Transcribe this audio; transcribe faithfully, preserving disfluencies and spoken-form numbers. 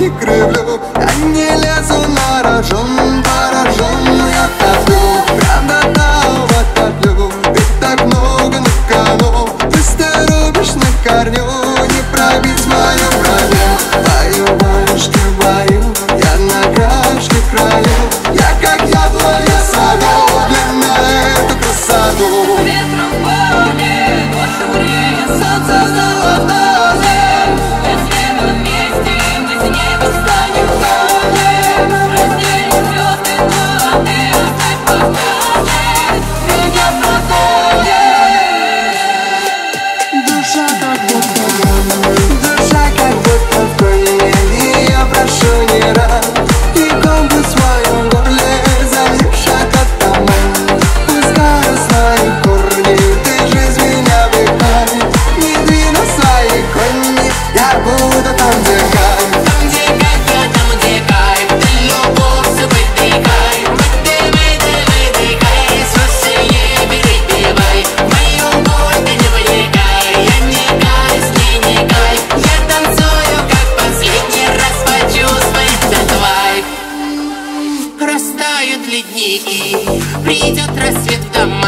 не кривлю. Я не лезу на рожон, поражен я топлю. Правда там отоплю, ты так много на кону. Ты рубишь на корню, не пробить мою броню. Бою, баюшка, бою, я на краешке краю. Я как яблоня саду, длинная эту красоту. Ветром в поле, наше время, солнце золотое. Если мы вместе, мы с неба станем поле. Разделим звезды, но ты опять покажешь меня в покое. Душа как будто, душа как будто в коне. И я прошу не раз, и комбы в своем горле залившая томан. Пускай свои корни, ты жизнь меня вдыхай. Не двину свои кони, я буду там, где кайф. Там, где кайф, я там, где кайф. Ты любовь, все выдыхай. Выдыхай, ты выдыхай. Слушай, перепевай. Мою боль ты не вникай. Я не кайф, с ней не кайф. Я танцую, как последний раз. Почувствуй этот вайб. Растают ледники, придет рассвет домой.